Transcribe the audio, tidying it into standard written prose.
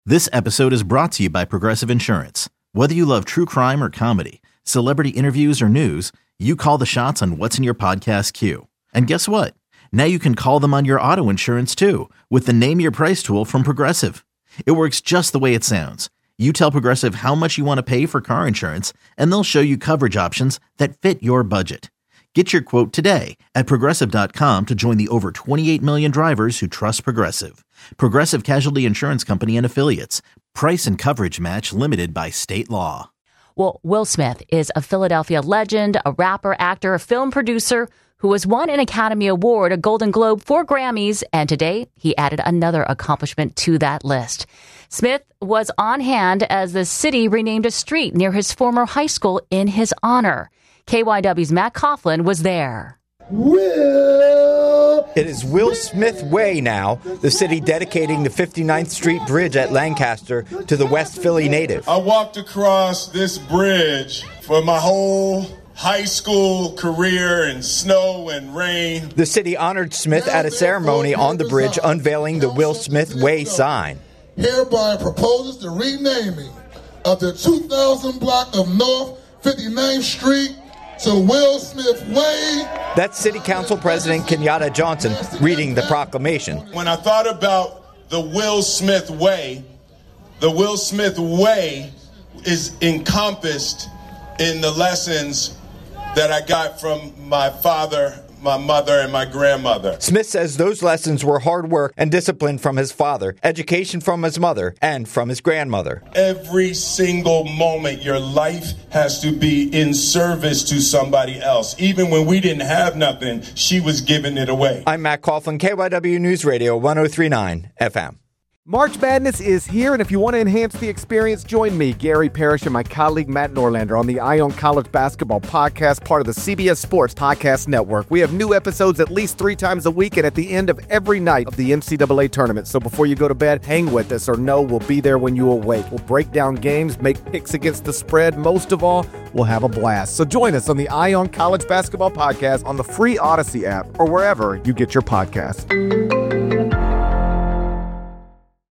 This episode is brought to you by Progressive Insurance. Whether you love true crime or comedy, celebrity interviews or news, you call the shots on what's in your podcast queue. And guess what? Now you can call them on your auto insurance too with the Name Your Price tool from Progressive. It works just the way it sounds. You tell Progressive how much you want to pay for car insurance, and they'll show you coverage options that fit your budget. Get your quote today at Progressive.com to join the over 28 million drivers who trust Progressive. Progressive Casualty Insurance Company and Affiliates. Price and coverage match limited by state law. Well, Will Smith is a Philadelphia legend, a rapper, actor, a film producer who has won an Academy Award, a Golden Globe, 4 Grammys, and today he added another accomplishment to that list. Smith was on hand as the city renamed a street near his former high school in his honor. KYW's Matt Coughlin was there. It is Will Smith Way now, the city dedicating the 59th Street Bridge at Lancaster to the West Philly native. I walked across this bridge for my whole high school career in snow and rain. The city honored Smith at a ceremony on the bridge unveiling the Will Smith Way sign. Hereby proposes the renaming of the 2000 block of North 59th Street to Will Smith Way. That's City Council President Kenyatta Johnson reading the proclamation. When I thought about the Will Smith Way is encompassed in the lessons that I got from my father, my mother, and my grandmother. Smith says those lessons were hard work and discipline from his father, education from his mother, and from his grandmother. Every single moment, your life has to be in service to somebody else. Even when we didn't have nothing, she was giving it away. I'm Matt Coughlin, KYW News Radio 1039 FM. March Madness is here, and if you want to enhance the experience, join me, Gary Parrish, and my colleague Matt Norlander on the Eye on College Basketball Podcast, part of the CBS Sports Podcast Network. We have new episodes at least 3 times a week and at the end of every night of the NCAA tournament. So before you go to bed, hang with us or know we'll be there when you awake. We'll break down games, make picks against the spread. Most of all, we'll have a blast. So join us on the Eye on College Basketball Podcast on the free Odyssey app or wherever you get your podcasts.